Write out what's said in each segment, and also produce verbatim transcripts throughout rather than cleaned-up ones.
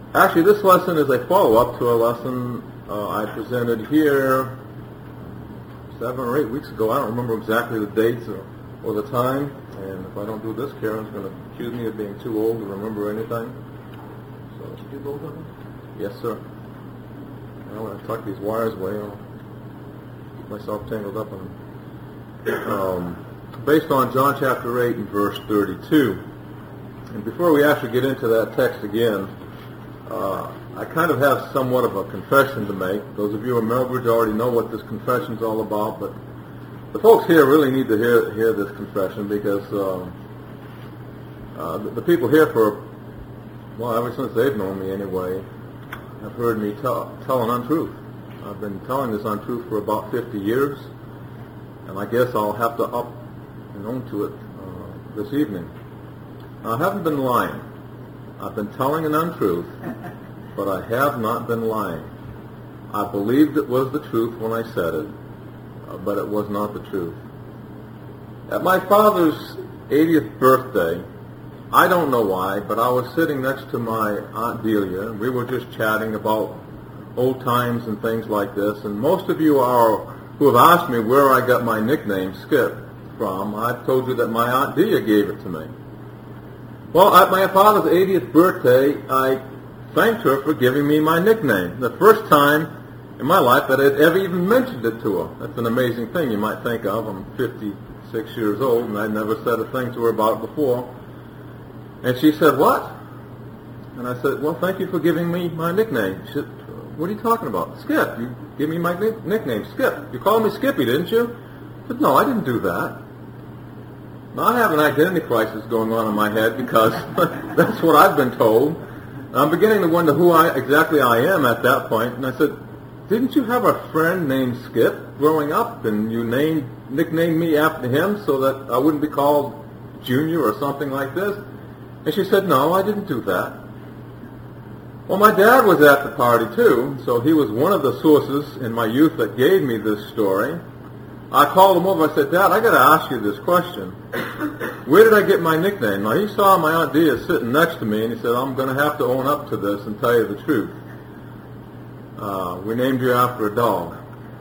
Actually, this lesson is a follow-up to a lesson uh, I presented here seven or eight weeks ago. I don't remember exactly the dates or, or the time. And if I don't do this, Karen's going to accuse me of being too old to remember anything. So, did you do both of them? Yes, sir. Now, when I tuck these wires away, I'll keep myself tangled up in them. Um, based on John chapter eight and verse thirty-two. And before we actually get into that text again, uh, I kind of have somewhat of a confession to make. Those of you in Melbridge already know what this confession is all about, but the folks here really need to hear hear this confession because um, uh, the, the people here for, well, ever since they've known me anyway, have heard me tell, tell an untruth. I've been telling this untruth for about fifty years, and I guess I'll have to up and own to it uh, this evening. I haven't been lying. I've been telling an untruth, but I have not been lying. I believed it was the truth when I said it, uh, but it was not the truth. At my father's eightieth birthday, I don't know why, but I was sitting next to my Aunt Delia, and we were just chatting about old times and things like this, and most of you are who have asked me where I got my nickname, Skip, from. I've told you that my Aunt Delia gave it to me. Well, at my father's eightieth birthday, I thanked her for giving me my nickname. The first time in my life that I'd ever even mentioned it to her. That's an amazing thing you might think of. I'm fifty-six years old, and I'd never said a thing to her about it before. And she said, "What?" And I said, "Well, thank you for giving me my nickname." She said, "What are you talking about?" "Skip. You gave me my nickname, Skip. You called me Skippy, didn't you?" I said, "No, I didn't do that." Now, I have an identity crisis going on in my head because that's what I've been told. I'm beginning to wonder who I exactly I am at that point. And I said, "Didn't you have a friend named Skip growing up, and you named nicknamed me after him so that I wouldn't be called Junior or something like this?" And she said, "No, I didn't do that." Well, my dad was at the party too, so he was one of the sources in my youth that gave me this story. I called him over. I said, "Dad, I got to ask you this question. Where did I get my nickname?" Now, he saw my Aunt Dia sitting next to me, and he said, "I'm going to have to own up to this and tell you the truth. Uh, we named you after a dog."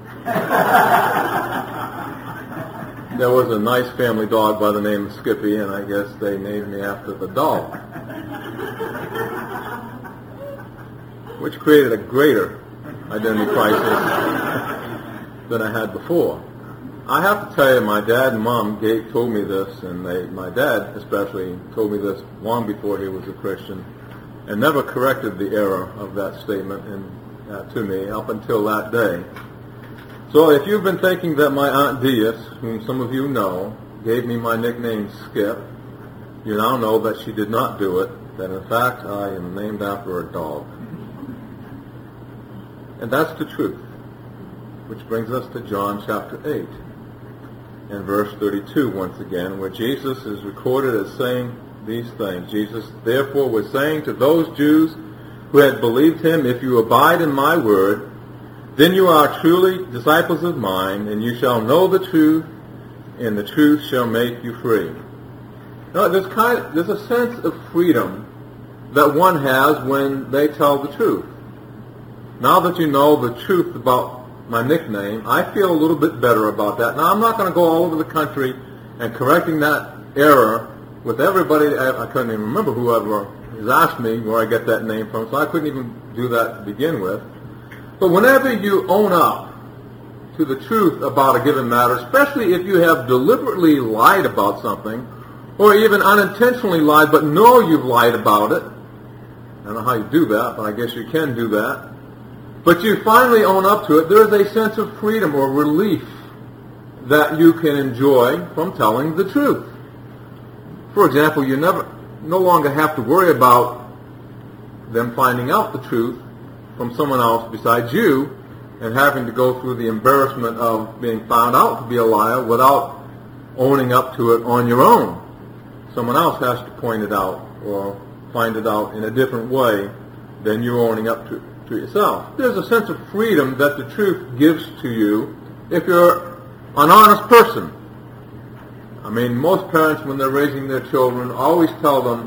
There was a nice family dog by the name of Skippy, and I guess they named me after the dog, which created a greater identity crisis than I had before. I have to tell you, my dad and mom gave, told me this, and they, my dad especially told me this long before he was a Christian, and never corrected the error of that statement in, uh, to me up until that day. So if you've been thinking that my Aunt Dia, whom some of you know, gave me my nickname Skip, you now know that she did not do it, that in fact I am named after a dog. And that's the truth, which brings us to John chapter eight. In verse thirty-two, once again, where Jesus is recorded as saying these things. Jesus, therefore, was saying to those Jews who had believed him, "If you abide in my word, then you are truly disciples of mine, and you shall know the truth, and the truth shall make you free." Now, there's, kind of, there's a sense of freedom that one has when they tell the truth. Now that you know the truth about my nickname, I feel a little bit better about that. Now, I'm not going to go all over the country and correcting that error with everybody. I, I couldn't even remember whoever has asked me where I get that name from, so I couldn't even do that to begin with. But whenever you own up to the truth about a given matter, especially if you have deliberately lied about something, or even unintentionally lied but know you've lied about it, I don't know how you do that, but I guess you can do that, but you finally own up to it, there is a sense of freedom or relief that you can enjoy from telling the truth. For example, you never, no longer have to worry about them finding out the truth from someone else besides you and having to go through the embarrassment of being found out to be a liar without owning up to it on your own. Someone else has to point it out or find it out in a different way than you owning up to, to yourself. There's a sense of freedom that the truth gives to you if you're an honest person. I mean, most parents, when they're raising their children, always tell them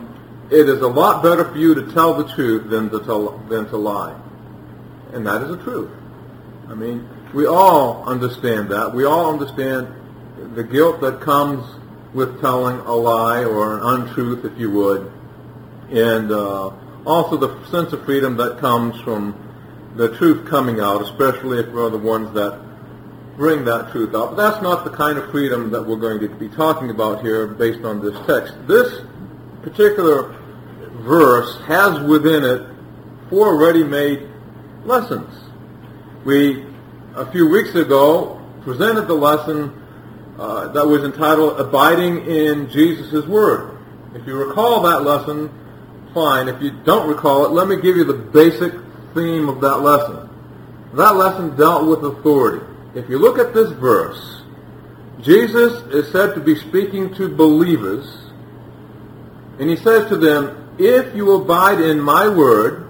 it is a lot better for you to tell the truth than to, tell, than to lie. And that is the truth. I mean, we all understand that. We all understand the guilt that comes with telling a lie or an untruth, if you would, and uh, also the sense of freedom that comes from the truth coming out, especially if we're the ones that bring that truth out. But that's not the kind of freedom that we're going to be talking about here based on this text. This particular verse has within it four ready-made lessons. We, a few weeks ago, presented the lesson uh, that was entitled Abiding in Jesus' Word. If you recall that lesson, fine. If you don't recall it, let me give you the basic theme of that lesson. That lesson dealt with authority. If you look at this verse, Jesus is said to be speaking to believers, and he says to them, if you abide in my word,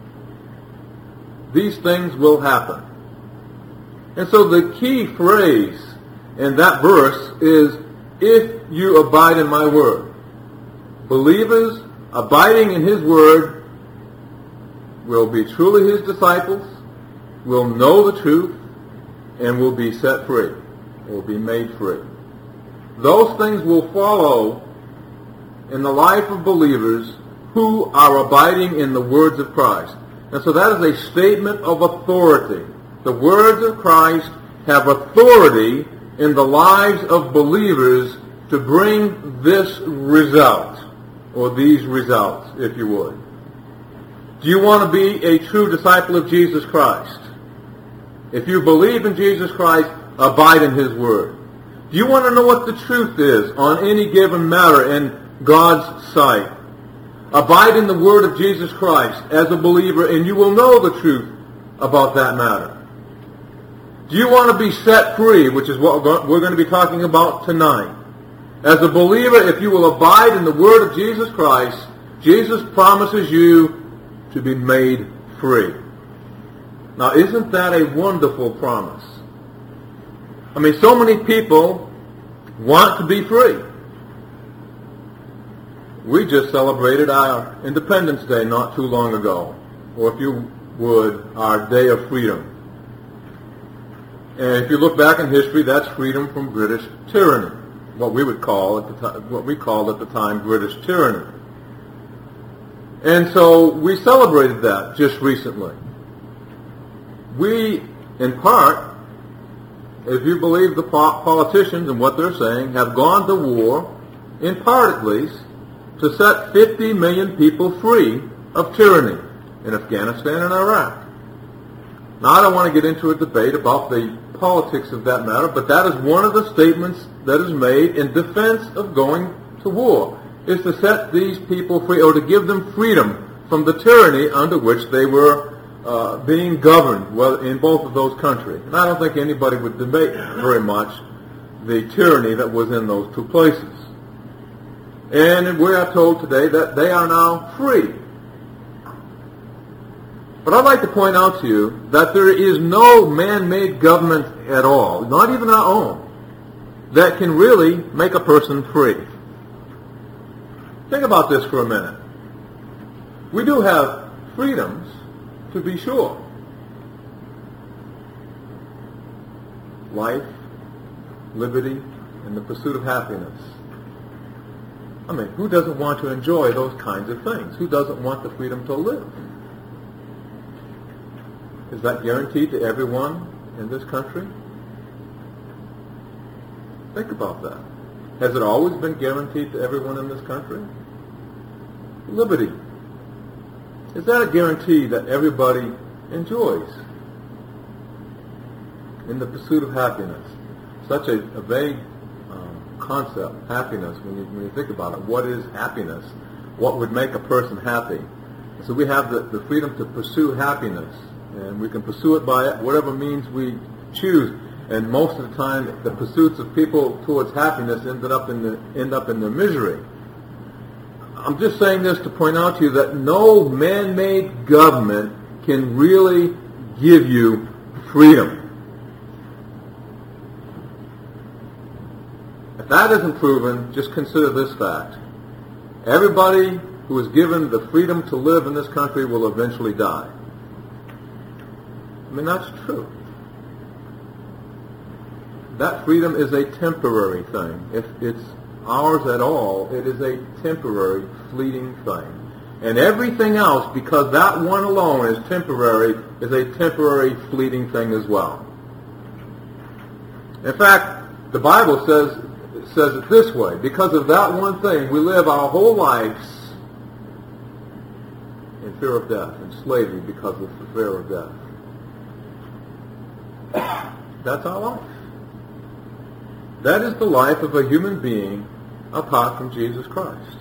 these things will happen. And so the key phrase in that verse is, if you abide in my word. Believers abiding in his word will be truly his disciples, will know the truth, and will be set free, will be made free. Those things will follow in the life of believers who are abiding in the words of Christ. And so that is a statement of authority. The words of Christ have authority in the lives of believers to bring this result, or these results, if you would. Do you want to be a true disciple of Jesus Christ? If you believe in Jesus Christ, abide in his word. Do you want to know what the truth is on any given matter in God's sight? Abide in the word of Jesus Christ as a believer, and you will know the truth about that matter. Do you want to be set free, which is what we're going to be talking about tonight? As a believer, if you will abide in the word of Jesus Christ, Jesus promises you to be made free. Now, isn't that a wonderful promise? I mean, so many people want to be free. We just celebrated our Independence Day not too long ago, or if you would, our Day of Freedom. And if you look back in history, that's freedom from British tyranny, what we would call at the time, what we called at the time British tyranny. And so we celebrated that just recently. We, in part, if you believe the politicians and what they're saying, have gone to war, in part at least, to set fifty million people free of tyranny in Afghanistan and Iraq. Now, I don't want to get into a debate about the politics of that matter, but that is one of the statements that is made in defense of going to war, is to set these people free, or to give them freedom from the tyranny under which they were uh, being governed, well, in both of those countries. And I don't think anybody would debate very much the tyranny that was in those two places. And we are told today that they are now free. But I'd like to point out to you that there is no man-made government at all, not even our own, that can really make a person free. Think about this for a minute. We do have freedoms, to be sure. Life, liberty, and the pursuit of happiness. I mean, who doesn't want to enjoy those kinds of things? Who doesn't want the freedom to live? Is that guaranteed to everyone in this country? Think about that. Has it always been guaranteed to everyone in this country? Liberty. Is that a guarantee that everybody enjoys? In the pursuit of happiness. Such a, a vague um, concept, happiness, when you, when you think about it. What is happiness? What would make a person happy? So we have the, the freedom to pursue happiness. And we can pursue it by whatever means we choose. And most of the time, the pursuits of people towards happiness ended up in the, end up in their misery. I'm just saying this to point out to you that no man-made government can really give you freedom. If that isn't proven, just consider this fact. Everybody who is given the freedom to live in this country will eventually die. I mean, that's true. That freedom is a temporary thing. If it's ours at all, it is a temporary, fleeting thing. And everything else, because that one alone is temporary, is a temporary, fleeting thing as well. In fact, the Bible says says it this way: because of that one thing, we live our whole lives in fear of death, in slavery because of the fear of death. That's our life. That is the life of a human being apart from Jesus Christ.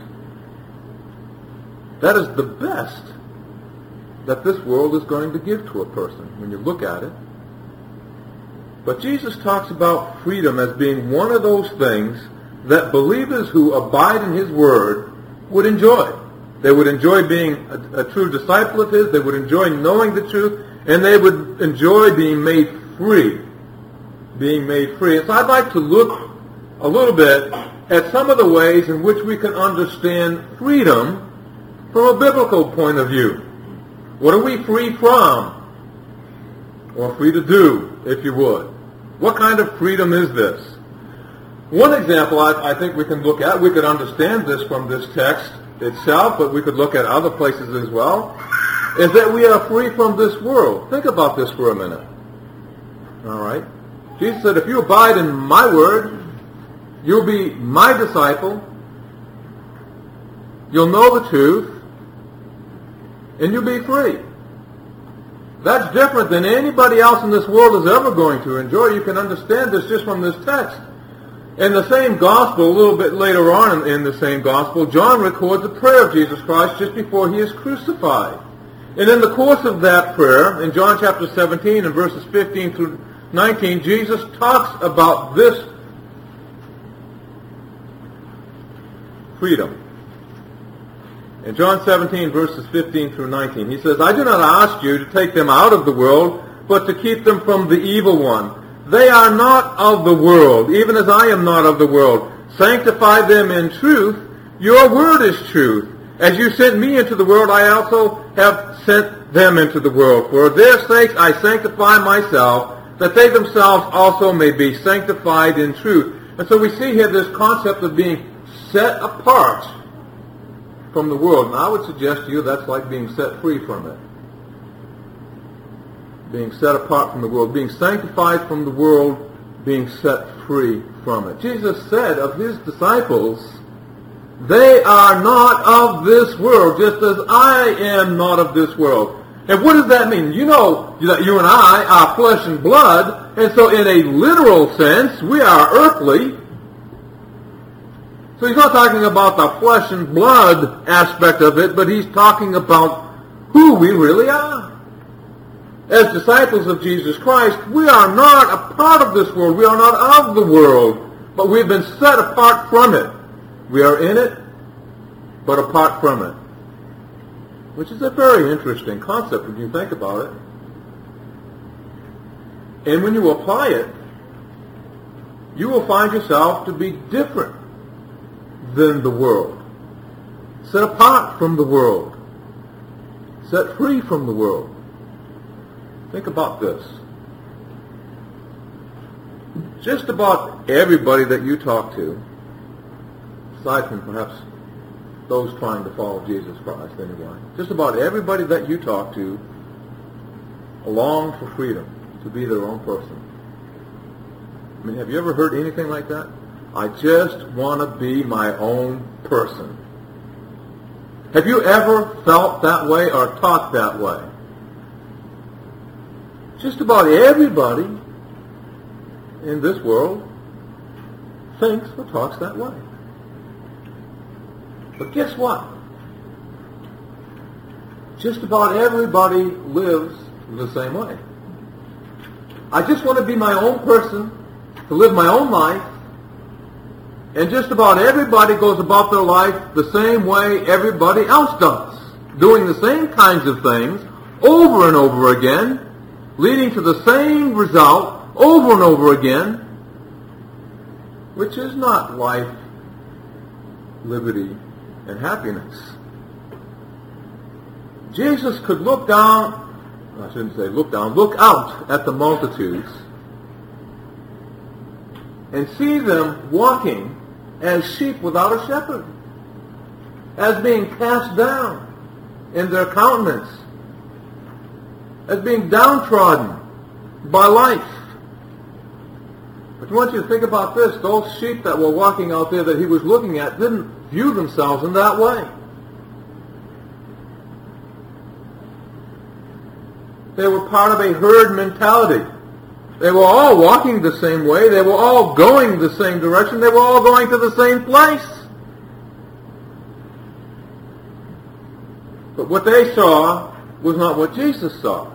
That is the best that this world is going to give to a person when you look at it. But Jesus talks about freedom as being one of those things that believers who abide in His Word would enjoy. They would enjoy being a, a true disciple of His. They would enjoy knowing the truth. And they would enjoy being made free. Being made free. And so I'd like to look a little bit at some of the ways in which we can understand freedom from a biblical point of view. What are we free from? Or free to do, if you would. What kind of freedom is this? One example I, I think we can look at, we could understand this from this text itself, but we could look at other places as well, is that we are free from this world. Think about this for a minute. All right? Jesus said, if you abide in my word, you'll be my disciple, you'll know the truth, and you'll be free. That's different than anybody else in this world is ever going to enjoy. You can understand this just from this text. In the same gospel, a little bit later on in, in the same gospel, John records a prayer of Jesus Christ just before he is crucified. And in the course of that prayer, in John chapter seventeen and verses fifteen through nineteen, Jesus talks about this freedom. In John seventeen, verses fifteen through nineteen, he says, I do not ask you to take them out of the world, but to keep them from the evil one. They are not of the world, even as I am not of the world. Sanctify them in truth. Your word is truth. As you sent me into the world, I also have sent them into the world. For their sakes I sanctify myself, that they themselves also may be sanctified in truth. And so we see here this concept of being set apart from the world. And I would suggest to you that's like being set free from it. Being set apart from the world. Being sanctified from the world. Being set free from it. Jesus said of his disciples, they are not of this world, just as I am not of this world. And what does that mean? You know that you and I are flesh and blood, and so in a literal sense, we are earthly. So he's not talking about the flesh and blood aspect of it, but he's talking about who we really are. As disciples of Jesus Christ, we are not a part of this world. We are not of the world, but we've been set apart from it. We are in it, but apart from it. Which is a very interesting concept when you think about it. And when you apply it, you will find yourself to be different than the world. Set apart from the world. Set free from the world. Think about this. Just about everybody that you talk to, aside from perhaps those trying to follow Jesus Christ anyway, just about everybody that you talk to long for freedom, to be their own person. I mean, have you ever heard anything like that? I just want to be my own person. Have you ever felt that way or talked that way? Just about everybody in this world thinks or talks that way. But guess what? Just about everybody lives the same way. I just want to be my own person, to live my own life, and just about everybody goes about their life the same way everybody else does, doing the same kinds of things over and over again, leading to the same result over and over again, which is not life, liberty, and happiness. Jesus could look down, I shouldn't say look down, look out at the multitudes and see them walking as sheep without a shepherd, as being cast down in their countenance, as being downtrodden by life. But I want you to think about this. Those sheep that were walking out there that he was looking at didn't view themselves in that way. They were part of a herd mentality. They were all walking the same way. They were all going the same direction. They were all going to the same place. But what they saw was not what Jesus saw.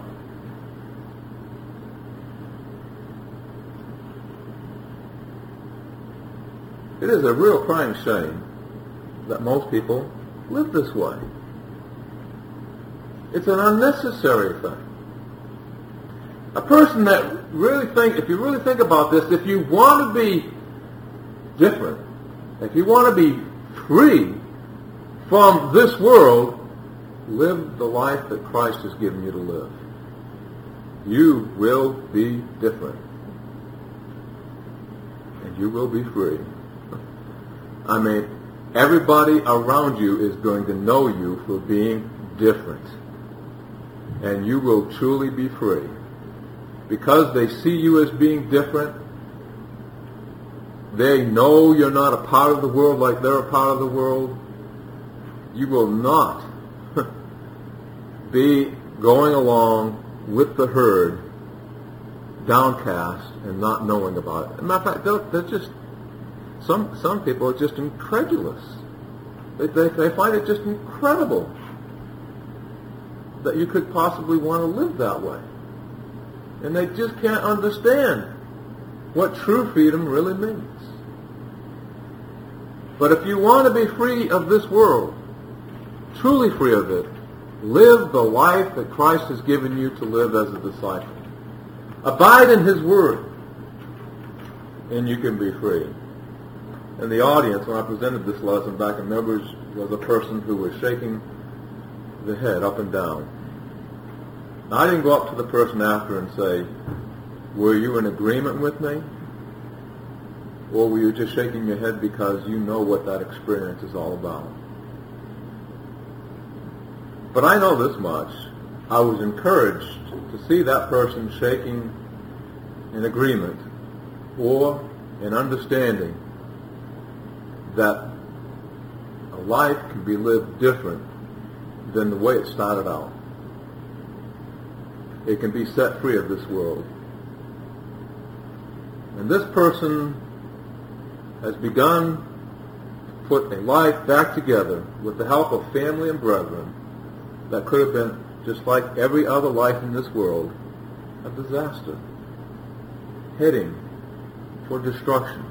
It is a real crying shame that most people live this way. It's an unnecessary thing. A person that really think, if you really think about this, if you want to be different, if you want to be free from this world, live the life that Christ has given you to live. You will be different. And you will be free. I mean, everybody around you is going to know you for being different. And you will truly be free. Because they see you as being different, they know you're not a part of the world like they're a part of the world, you will not be going along with the herd downcast and not knowing about it. As a matter of fact, they're, they're just, some, some people are just incredulous. They, they, they find it just incredible that you could possibly want to live that way. And they just can't understand what true freedom really means. But if you want to be free of this world, truly free of it, live the life that Christ has given you to live as a disciple. Abide in His Word, and you can be free. And the audience, when I presented this lesson back in Numbers, was a person who was shaking the head up and down. Now, I didn't go up to the person after and say, were you in agreement with me? Or were you just shaking your head because you know what that experience is all about? But I know this much. I was encouraged to see that person shaking in agreement or in understanding that a life can be lived different than the way it started out. It can be set free of this world. And this person has begun to put a life back together with the help of family and brethren that could have been, just like every other life in this world, a disaster, heading for destruction.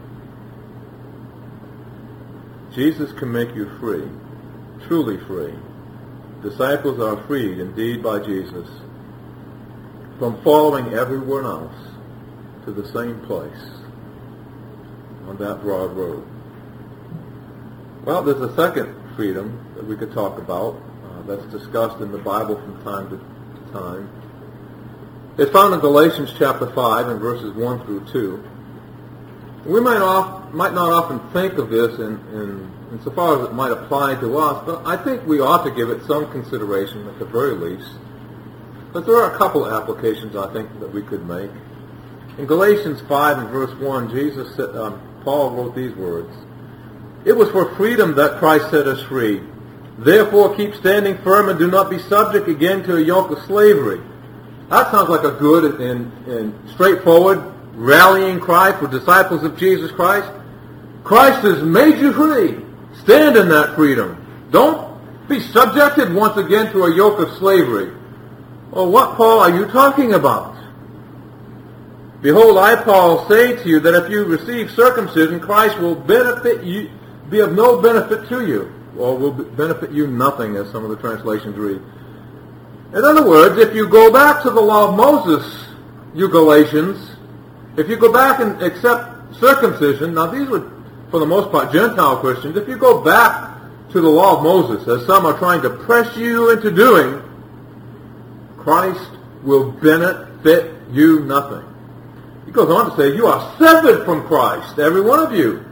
Jesus can make you free, truly free. Disciples are freed indeed by Jesus from following everyone else to the same place on that broad road. Well, there's a second freedom that we could talk about uh, that's discussed in the Bible from time to, to time. It's found in Galatians chapter five and verses one through two. We might, off, might not often think of this in, in, insofar as it might apply to us, but I think we ought to give it some consideration at the very least. But there are a couple of applications I think that we could make. In Galatians five and verse one, Jesus said, um, Paul wrote these words, "It was for freedom that Christ set us free. Therefore keep standing firm and do not be subject again to a yoke of slavery." That sounds like a good and, and straightforward rallying cry for disciples of Jesus Christ. Christ has made you free. Stand in that freedom. Don't be subjected once again to a yoke of slavery. Well, what, Paul, are you talking about? Behold, I, Paul, say to you that if you receive circumcision, Christ will benefit you, be of no benefit to you, or will benefit you nothing, as some of the translations read. In other words, if you go back to the law of Moses, you Galatians, if you go back and accept circumcision, now these were, for the most part, Gentile Christians, if you go back to the law of Moses, as some are trying to press you into doing, Christ will benefit you nothing. He goes on to say, you are severed from Christ, every one of you,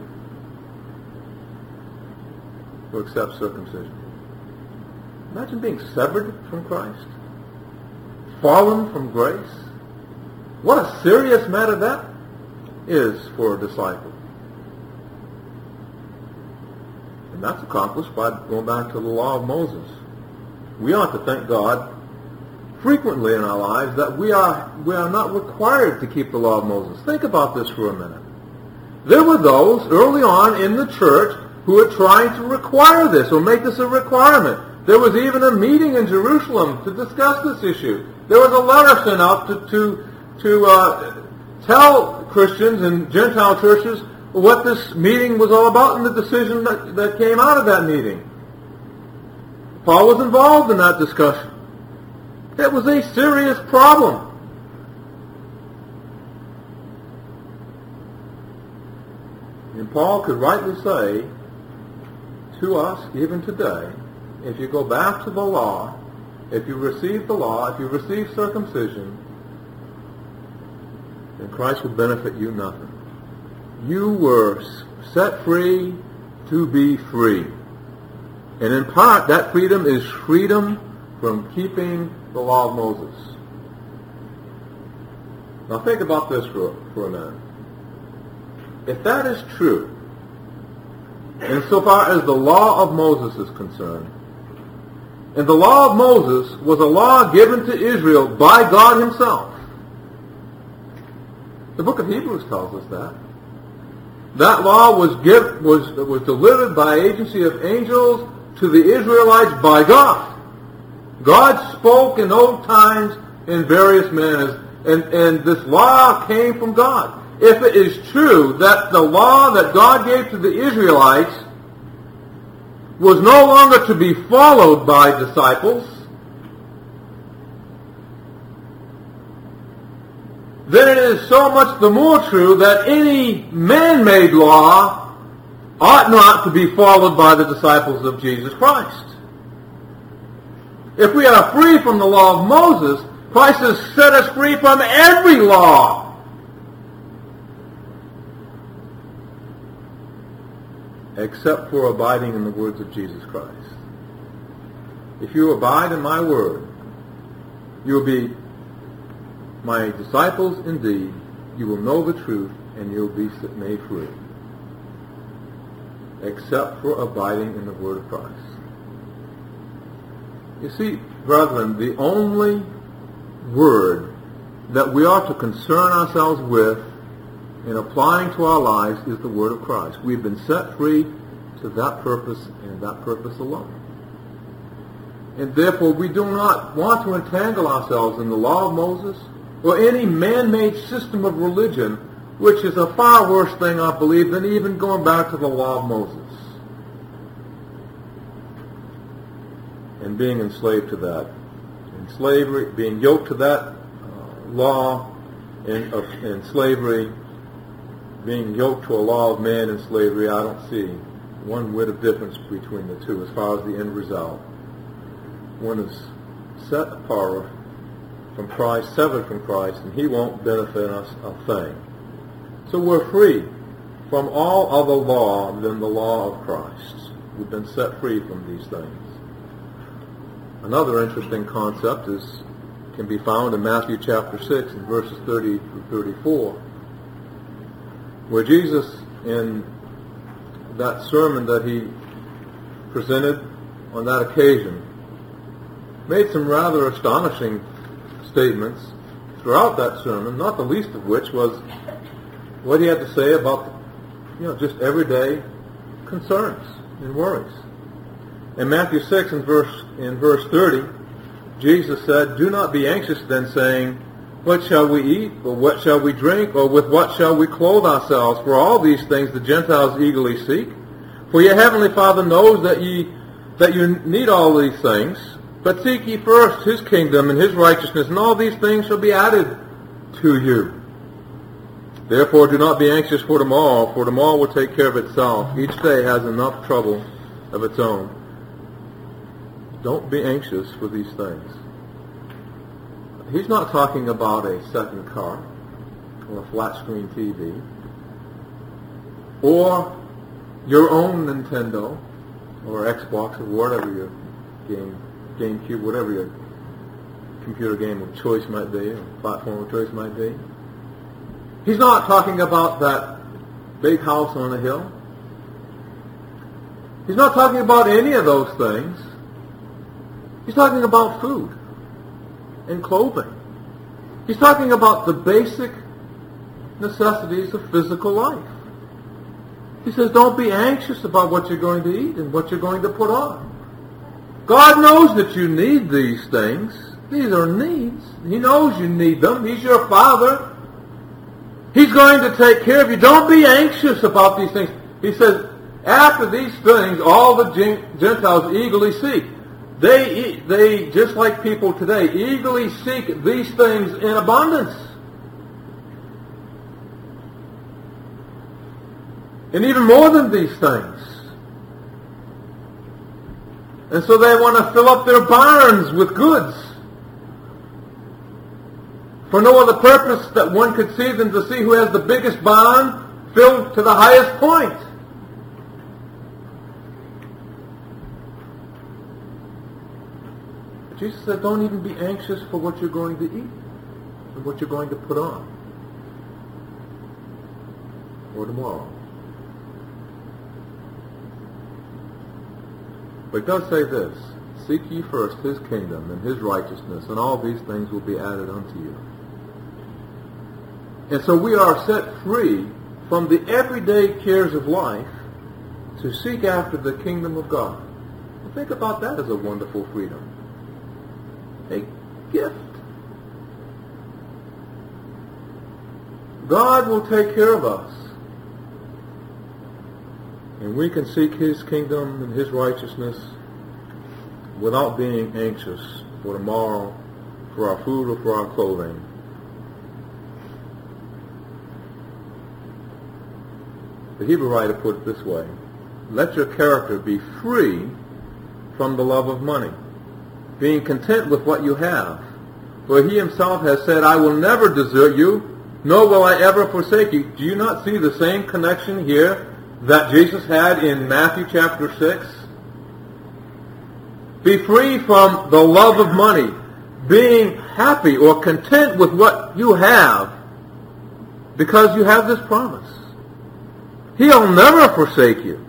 who accepts circumcision. Imagine being severed from Christ, fallen from grace. What a serious matter that is for a disciple. And that's accomplished by going back to the law of Moses. We ought to thank God frequently in our lives that we are we are not required to keep the law of Moses. Think about this for a minute. There were those early on in the church who were trying to require this or make this a requirement. There was even a meeting in Jerusalem to discuss this issue. There was a letter sent out to to, to uh, tell Christians and Gentile churches what this meeting was all about and the decision that, that came out of that meeting. Paul was involved in that discussion. It was a serious problem. And Paul could rightly say to us, even today, if you go back to the law, if you receive the law, if you receive circumcision, then Christ will benefit you nothing. You were set free to be free. And in part, that freedom is freedom from keeping the law of Moses. Now think about this for, for a minute. If that is true, insofar as the law of Moses is concerned, and the law of Moses was a law given to Israel by God himself. The book of Hebrews tells us that. That law was give, was, was delivered by agency of angels to the Israelites by God. God spoke in old times in various manners, and, and this law came from God. If it is true that the law that God gave to the Israelites was no longer to be followed by disciples, then it is so much the more true that any man-made law ought not to be followed by the disciples of Jesus Christ. If we are free from the law of Moses, Christ has set us free from every law. Except for abiding in the words of Jesus Christ. If you abide in my word, you will be my disciples indeed. You will know the truth, and you will be made free. Except for abiding in the word of Christ. You see, brethren, the only word that we ought to concern ourselves with in applying to our lives is the word of Christ. We've been set free to that purpose and that purpose alone. And therefore we do not want to entangle ourselves in the law of Moses or any man-made system of religion, which is a far worse thing, I believe, than even going back to the law of Moses and being enslaved to that. In slavery, being yoked to that uh, law in, of, in slavery, being yoked to a law of man in slavery, I don't see one whit of difference between the two as far as the end result. One is set apart from Christ, severed from Christ, and he won't benefit us a thing. So we're free from all other law than the law of Christ. We've been set free from these things. Another interesting concept is can be found in Matthew chapter six and verses thirty through thirty-four, where Jesus, in that sermon that he presented on that occasion, made some rather astonishing statements throughout that sermon, not the least of which was what he had to say about, you know, just everyday concerns and worries. In Matthew six and verse in verse thirty, Jesus said, "Do not be anxious then, saying, what shall we eat, or what shall we drink, or with what shall we clothe ourselves? For all these things the Gentiles eagerly seek. For your heavenly Father knows that ye that you need all these things. But seek ye first his kingdom and his righteousness, and all these things shall be added to you. Therefore do not be anxious for tomorrow, for tomorrow will take care of itself. Each day has enough trouble of its own. Don't be anxious for these things. He's not talking about a second car or a flat screen T V or your own Nintendo or Xbox or whatever your game, GameCube, whatever your computer game of choice might be, or platform of choice might be. He's not talking about that big house on a hill. He's not talking about any of those things. He's talking about food and clothing. He's talking about the basic necessities of physical life. He says, don't be anxious about what you're going to eat and what you're going to put on. God knows that you need these things. These are needs. He knows you need them. He's your Father. He's going to take care of you. Don't be anxious about these things. He says, after these things, all the Gentiles eagerly seek. They, they, just like people today, eagerly seek these things in abundance. And even more than these things. And so they want to fill up their barns with goods. For no other purpose that one could see than to see who has the biggest barn filled to the highest point. Jesus said, don't even be anxious for what you're going to eat and what you're going to put on or tomorrow. But it does say this, seek ye first his kingdom and his righteousness, and all these things will be added unto you. And so we are set free from the everyday cares of life to seek after the kingdom of God. And think about that as a wonderful freedom. A gift. God will take care of us. And we can seek his kingdom and his righteousness without being anxious for tomorrow, for our food or for our clothing. The Hebrew writer put it this way, let your character be free from the love of money, being content with what you have. For he himself has said, I will never desert you, nor will I ever forsake you. Do you not see the same connection here that Jesus had in Matthew chapter six? Be free from the love of money, being happy or content with what you have, because you have this promise. He'll never forsake you.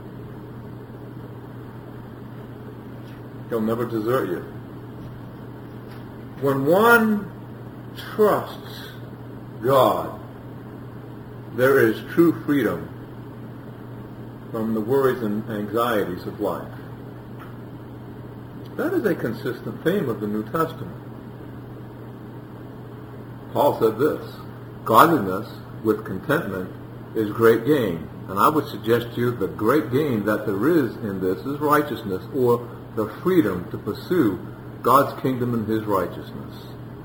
He'll never desert you. When one trusts God, there is true freedom from the worries and anxieties of life. That is a consistent theme of the New Testament. Paul said this, godliness with contentment is great gain. And I would suggest to you the great gain that there is in this is righteousness, or the freedom to pursue God's kingdom and his righteousness.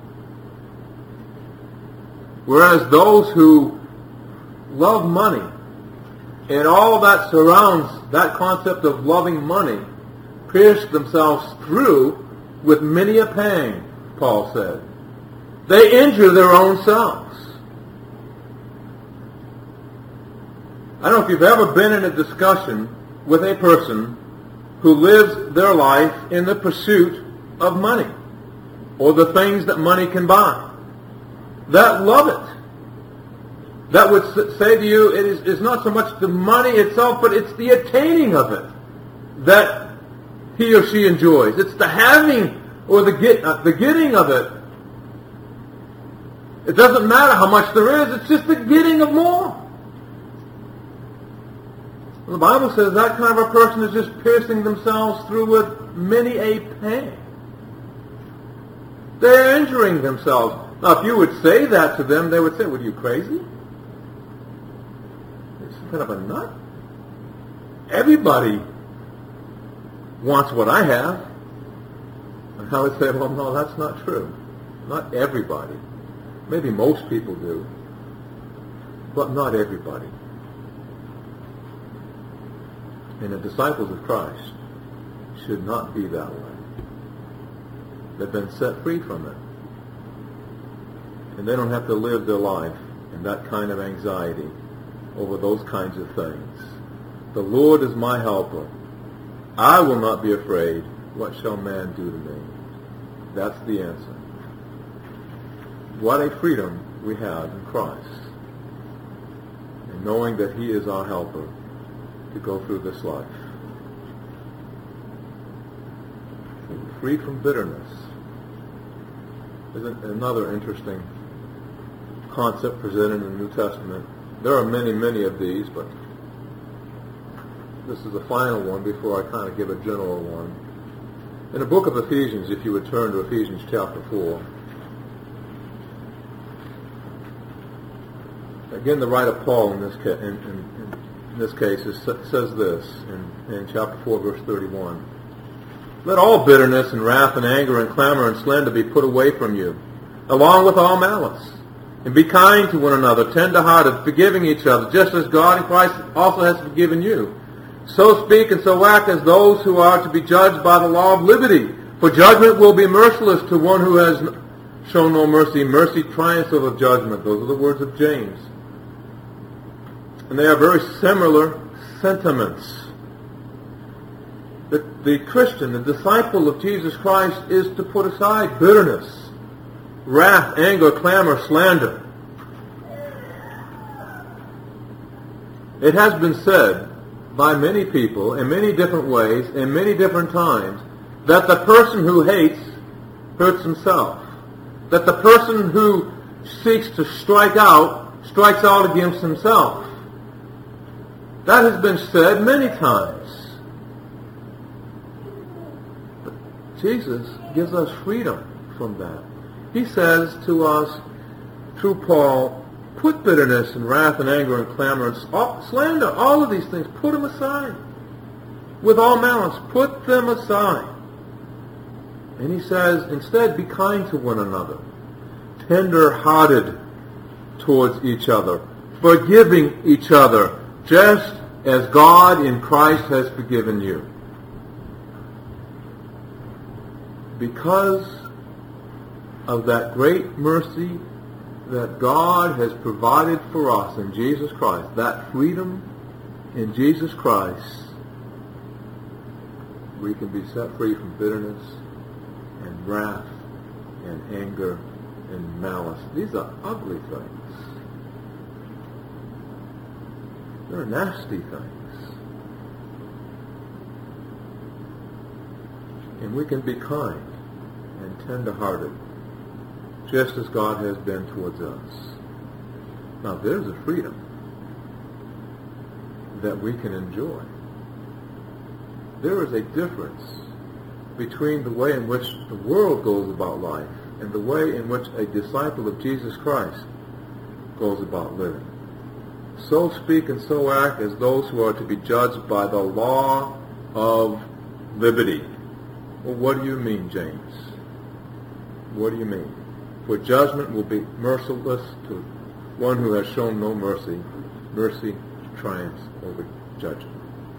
Whereas those who love money and all that surrounds that concept of loving money pierce themselves through with many a pang, Paul said. They injure their own selves. I don't know if you've ever been in a discussion with a person who lives their life in the pursuit of money or the things that money can buy, that love it, that would say to you it is, is not so much the money itself, but it's the attaining of it that he or she enjoys. It's the having or the get, uh, the getting of it. It doesn't matter how much there is, it's just the getting of more. The Bible says that kind of a person is just piercing themselves through with many a pain. They're injuring themselves. Now, if you would say that to them, they would say, "What, are you crazy? It's kind of a nut. Everybody wants what I have." And I would say, well, no, that's not true. Not everybody. Maybe most people do, but not everybody. And the disciples of Christ should not be that way. They've been set free from it. And they don't have to live their life in that kind of anxiety over those kinds of things. The Lord is my helper. I will not be afraid. What shall man do to me? That's the answer. What a freedom we have in Christ. And knowing that he is our helper to go through this life. Free from bitterness. Isn't another interesting concept presented in the New Testament? There are many, many of these, but this is the final one before I kind of give a general one. In the book of Ephesians, if you would turn to Ephesians chapter four, again, the writer Paul in this, ca- in, in, in this case is, says this in, in chapter four, verse thirty-one. Let all bitterness and wrath and anger and clamor and slander be put away from you, along with all malice. And be kind to one another, tender-hearted, forgiving each other, just as God in Christ also has forgiven you. So speak and so act as those who are to be judged by the law of liberty. For judgment will be merciless to one who has shown no mercy. Mercy triumphs over judgment. Those are the words of James. And they are very similar sentiments. The, the Christian, the disciple of Jesus Christ, is to put aside bitterness, wrath, anger, clamor, slander. It has been said by many people in many different ways, in many different times, that the person who hates hurts himself. That the person who seeks to strike out strikes out against himself. That has been said many times. But Jesus gives us freedom from that. He says to us, through Paul, put bitterness and wrath and anger and clamor and slander, all of these things, put them aside. With all malice, put them aside. And he says, instead, be kind to one another, tender-hearted towards each other, forgiving each other, just as God in Christ has forgiven you. Because of that great mercy that God has provided for us in Jesus Christ, that freedom in Jesus Christ, we can be set free from bitterness and wrath and anger and malice. These are ugly things. They're nasty things. And we can be kind and tender-hearted, just as God has been towards us. Now, there's a freedom that we can enjoy. There is a difference between the way in which the world goes about life and the way in which a disciple of Jesus Christ goes about living. So speak and so act as those who are to be judged by the law of liberty. Well, what do you mean, James? What do you mean? For judgment will be merciless to one who has shown no mercy. Mercy triumphs over judgment.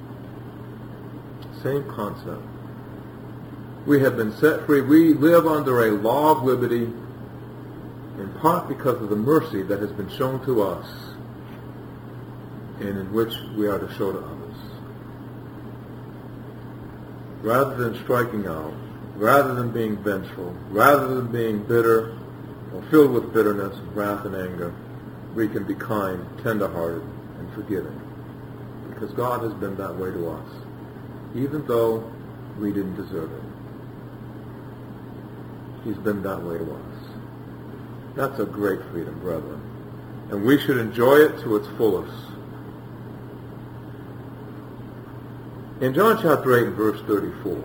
Same concept. We have been set free. We live under a law of liberty in part because of the mercy that has been shown to us and in which we are to show to others. Rather than striking out, rather than being vengeful, rather than being bitter or filled with bitterness, wrath, and anger, we can be kind, tender-hearted, and forgiving. Because God has been that way to us, even though we didn't deserve it. He's been that way to us. That's a great freedom, brethren. And we should enjoy it to its fullest. In John chapter eight and verse thirty-four,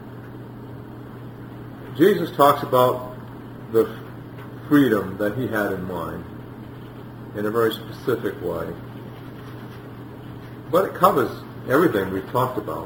Jesus talks about the freedom that he had in mind in a very specific way. But it covers everything we've talked about.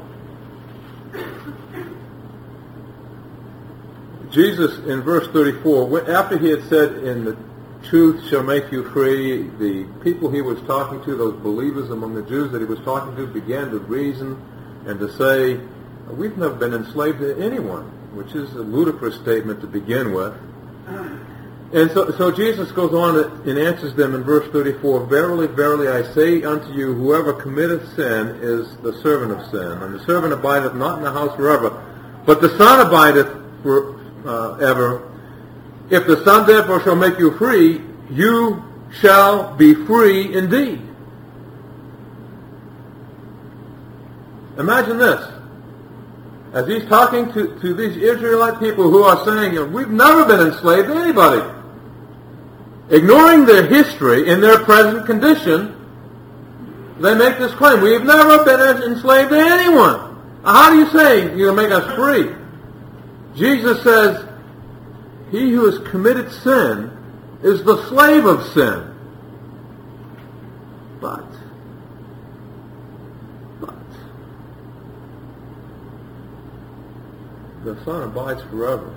Jesus, in verse thirty-four, after he had said, in the truth shall make you free, the people he was talking to, those believers among the Jews that he was talking to, began to reason and to say, We've never been enslaved to anyone, which is a ludicrous statement to begin with. And so, so Jesus goes on and answers them in verse thirty-four, "Verily, verily, I say unto you, whoever committeth sin is the servant of sin. And the servant abideth not in the house forever, but the Son abideth forever. If the Son therefore shall make you free, you shall be free indeed." Imagine this. As he's talking to, to these Israelite people who are saying, you know, we've never been enslaved to anybody. Ignoring their history in their present condition, they make this claim. We've never been enslaved to anyone. How do you say you're going to make us free? Jesus says, he who has committed sin is the slave of sin. But, but, the Son abides forever.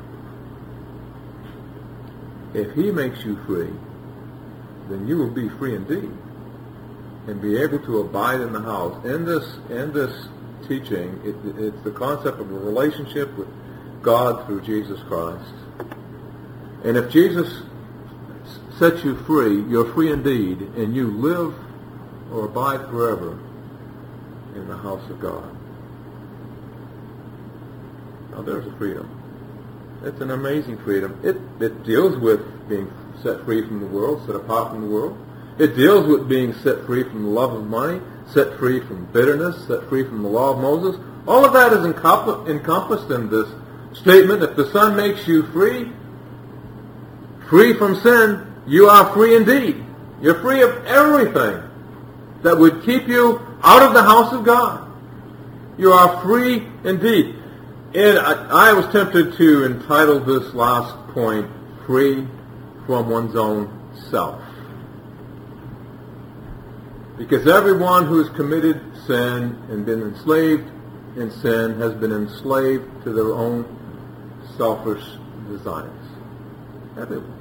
If he makes you free, then you will be free indeed, and be able to abide in the house. In this, in this teaching, it, it's the concept of a relationship with God through Jesus Christ. And if Jesus sets you free, you're free indeed, and you live or abide forever in the house of God. Now there's a freedom. It's an amazing freedom. It, it deals with being set free from the world, set apart from the world. It deals with being set free from the love of money, set free from bitterness, set free from the law of Moses. All of that is encomp- encompassed in this statement. If the Son makes you free, free from sin, you are free indeed. You're free of everything that would keep you out of the house of God. You are free indeed. And I, I was tempted to entitle this last point, Free from One's Own Self. Because everyone who has committed sin and been enslaved in sin has been enslaved to their own selfish desires. Everyone.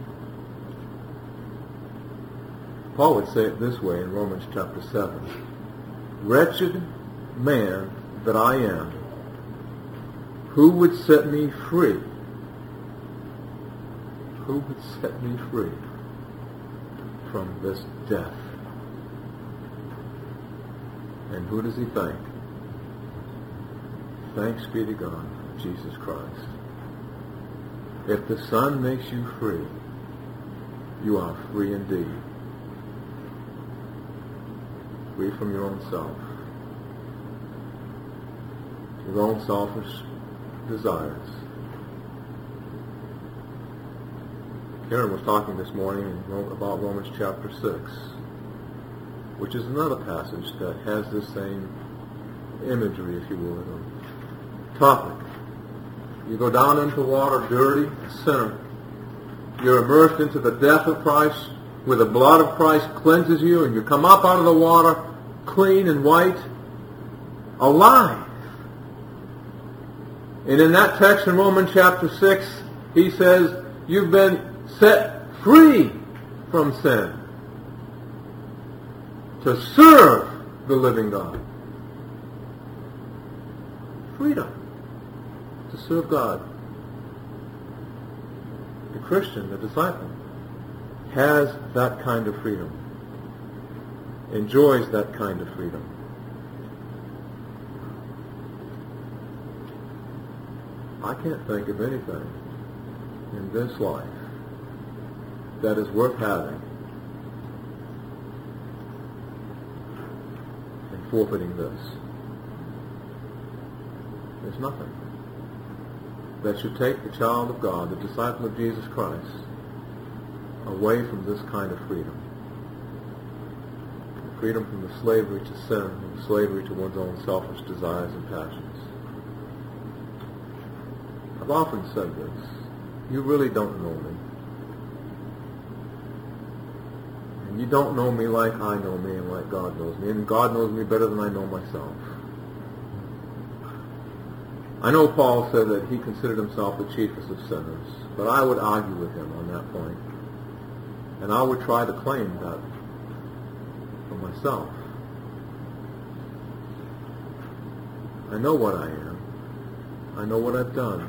Paul would say it this way in Romans chapter seven. "Wretched man that I am, who would set me free? Who would set me free from this death?" And who does he thank? Thanks be to God, Jesus Christ. If the Son makes you free, you are free indeed. Free from your own self, your own selfish desires. Karen was talking this morning about Romans chapter six, which is another passage that has this same imagery, if you will, or topic. You go down into water dirty, a sinner. You're immersed into the death of Christ, where the blood of Christ cleanses you, and you come up out of the water clean and white, alive. And in that text in Romans chapter six, he says, you've been set free from sin to serve the living God. Freedom to serve God. The Christian, the disciple, has that kind of freedom, enjoys that kind of freedom. I can't think of anything in this life that is worth having and forfeiting this. There's nothing that should take the child of God, the disciple of Jesus Christ, away from this kind of freedom. Freedom from the slavery to sin, and the slavery to one's own selfish desires and passions. I've often said this. You really don't know me. And you don't know me like I know me and like God knows me. And God knows me better than I know myself. I know Paul said that he considered himself the chiefest of sinners, but I would argue with him on that point. And I would try to claim that for myself. I know what I am. I know what I've done.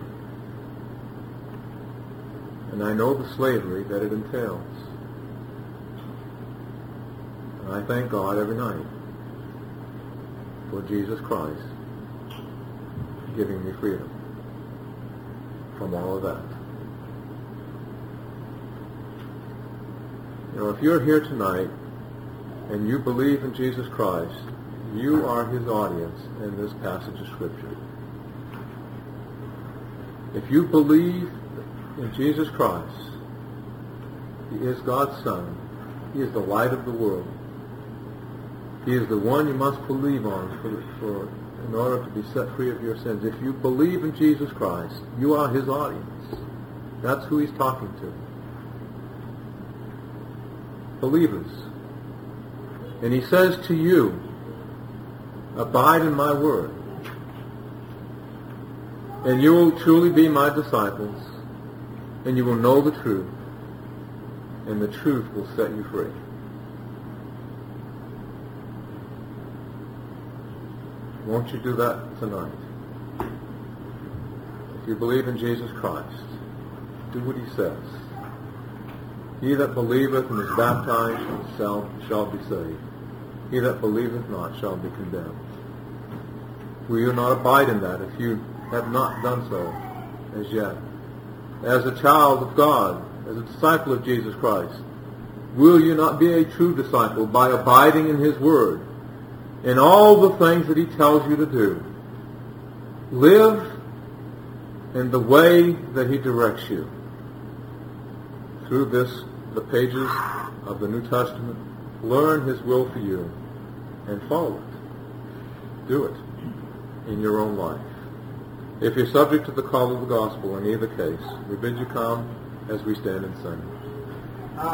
And I know the slavery that it entails. And I thank God every night for Jesus Christ giving me freedom from all of that. You know, if you're here tonight and you believe in Jesus Christ, you are his audience in this passage of Scripture. If you believe in Jesus Christ, he is God's Son. He is the light of the world. He is the one you must believe on for, for in order to be set free of your sins. If you believe in Jesus Christ, you are his audience. That's who he's talking to. Believers. And he says to you, abide in my word, and you will truly be my disciples, and you will know the truth, and the truth will set you free. Won't you do that tonight? If you believe in Jesus Christ, do what he says. He that believeth and is baptized shall, shall be saved. He that believeth not shall be condemned. Will you not abide in that if you have not done so as yet? As a child of God, as a disciple of Jesus Christ, will you not be a true disciple by abiding in his word, in all the things that he tells you to do? Live in the way that he directs you. Through this, the pages of the New Testament, learn his will for you and follow it. Do it in your own life. If you're subject to the call of the gospel in either case, we bid you come as we stand and sing.